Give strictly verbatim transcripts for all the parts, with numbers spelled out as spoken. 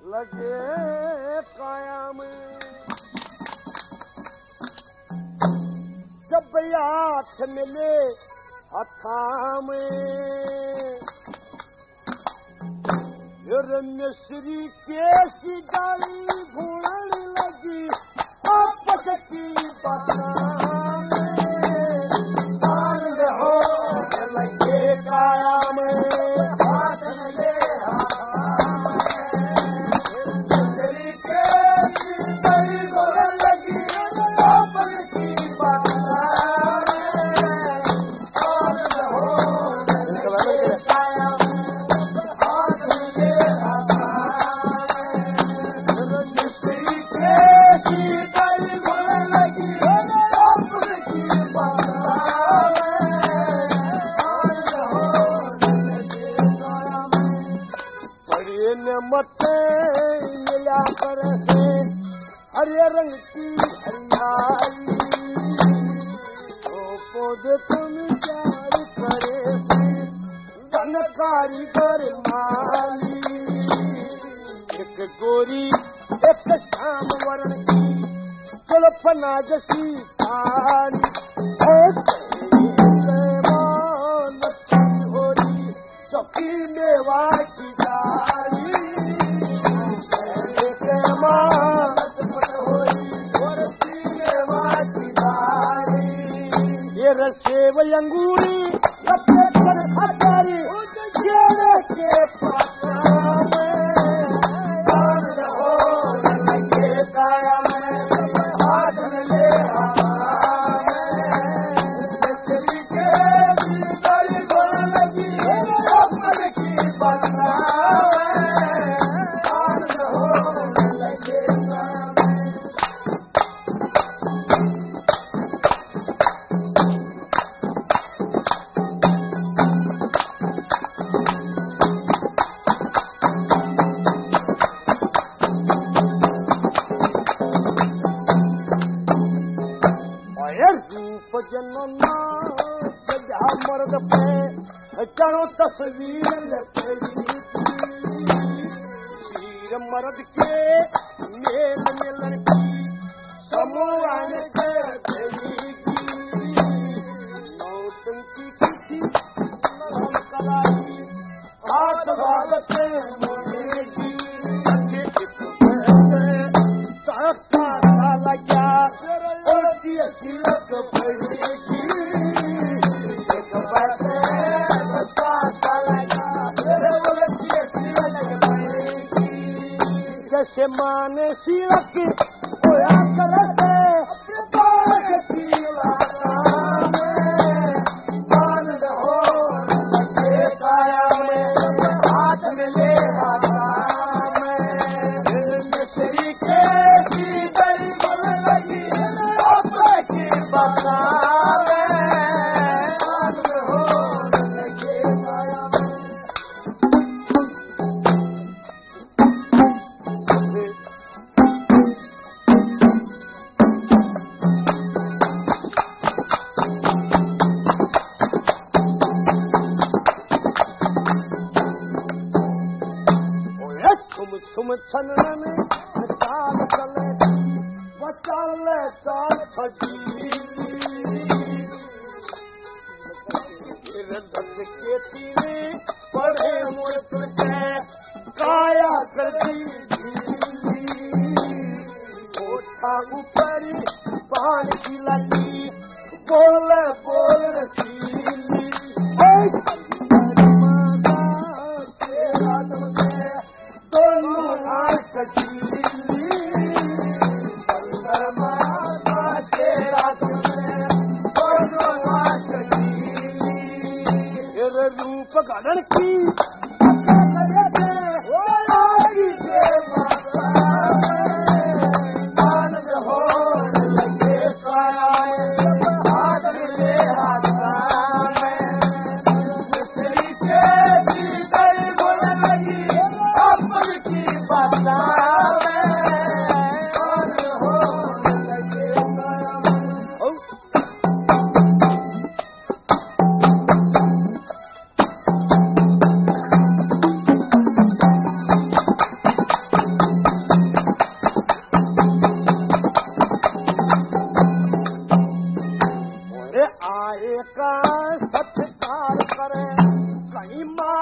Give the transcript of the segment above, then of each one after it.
लगे कायम जब हाथ मिले हथा में मिस्री केसी गाली घूमने लगी आपस की बात हो लगे कायम हाथ मिले मिस्री केसी गाली घूमने लगी आपस की बात मते मिला कर से हरे रंग की हरियाली ओ पौधे तुम जारी करे से धन कारीगर माली एक गोरी एक श्याम वर्ण की कल्पना जैसी तारी हो रही चौकी मेवा की सेव अंगूरी अपने पर हजारी गेरे के पाता में हो लगे काया में हाथ ले मिस्री के बड़ी गोल लगी अपने की बाता हो लगे जनना जजा मर्द पे चलो तस्वीर वीर मर्द के मेल मिलन की समूहन के नौटंकी की कलाई हाथ भागते मुड़ेगी तड़का साला क्या उल्टी सिलक पड़ेगी एक बाते बच्चा साला क्या उल्टी सिलक पड़ेगी जैसे माने सिलक होया करते बाग की आनंद हो लगे काया में हाथ मिले मिस्री के सी बड़ी बोल लगी की बात हो लगे काया छुम छुम छनन में चाल चले वो चाले चाल छजी के तीने पढ़े मुल्क के काया करती ओठा ऊपरी पान की लगी बोल बोल रसीली दोनों आंख कटीली माता तेरा दोनों आंख रूप गणन की आनंद हो लगे काया हाथ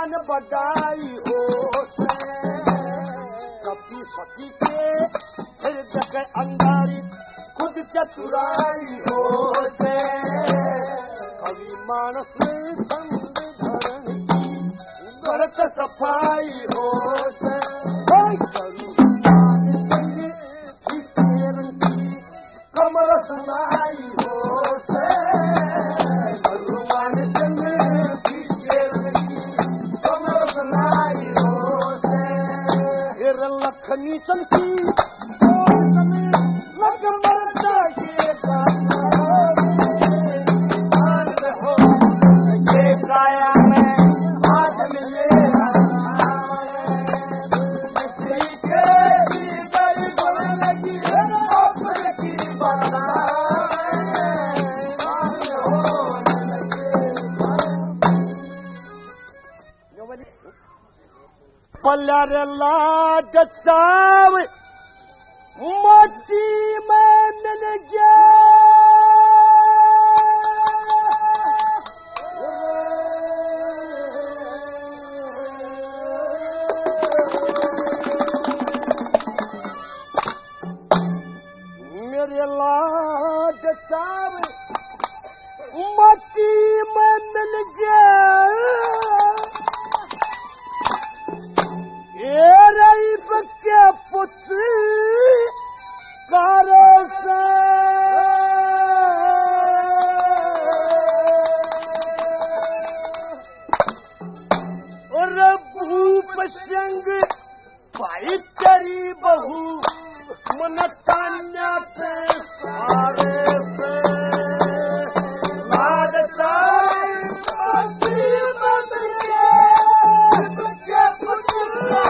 मान बढ़ाई हो कभी सती के हृदय के अंदर खुद चतुराई हो कभी मानस में छंद धरण की गलत सफाई हो कमर सुनाई हो भगवान संग कमर सुनाई हो हिर लखनी चलती लख मरता के हो ये काया में हाथ मिले पलर लाज चाव मोती में मिल गया मेरे लाज चाव मोती में मिल गया के पुत्र कारो से और भूप संग भाई तेरी बहू मनतान्या पे सारे से लाद चाय के पुत्र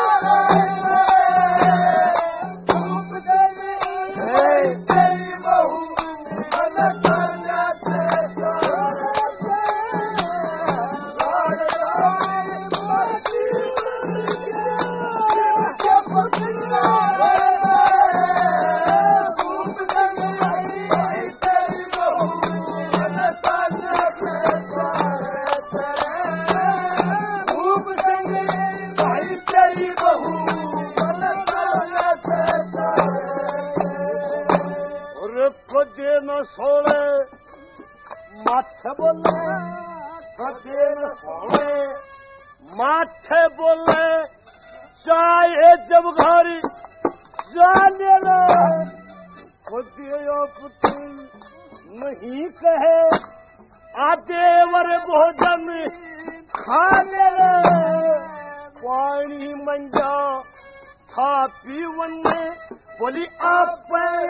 सोले माथे बोले कदे न सोले माथे बोले चाहे जब घरी जाने लो खुदे पुत्री नहीं कहे आदेवर भोजन खाने लो पानी मंजा था पीवन में बोली आप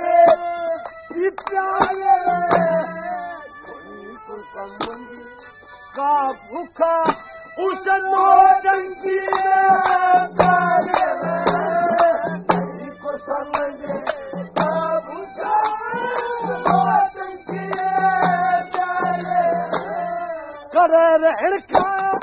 संबंधी का भूखा उस नौटंकी को समझे का भूखा नौटंकी करे रहन का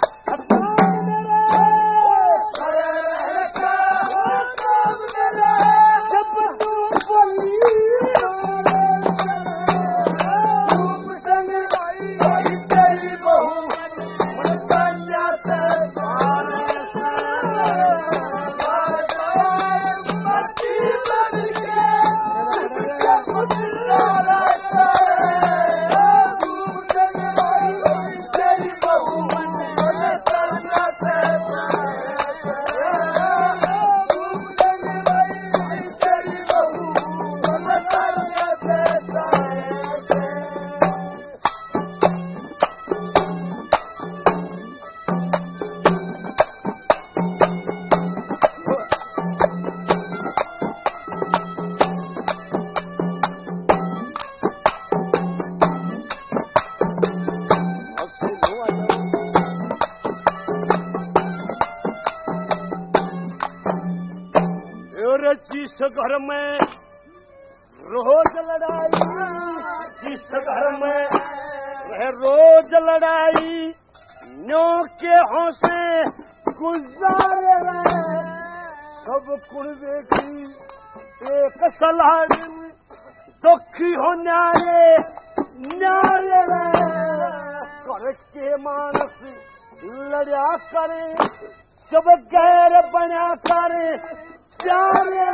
जिस घर में रोज लड़ाई जिस घर में रह रोज लड़ाई न्यो के हौसले गुजारे रहे सब कुड़वे की एक सलाह दुखी हो न्यारे न्यारे रहे कर के मानस लड़िया करे सब गैर बना करे प्यारे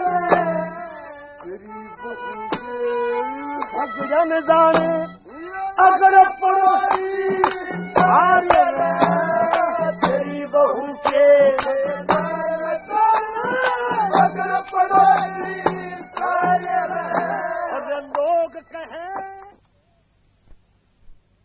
गरीब भगजन जाने अगर पड़ोसी सारे तेरी बहू के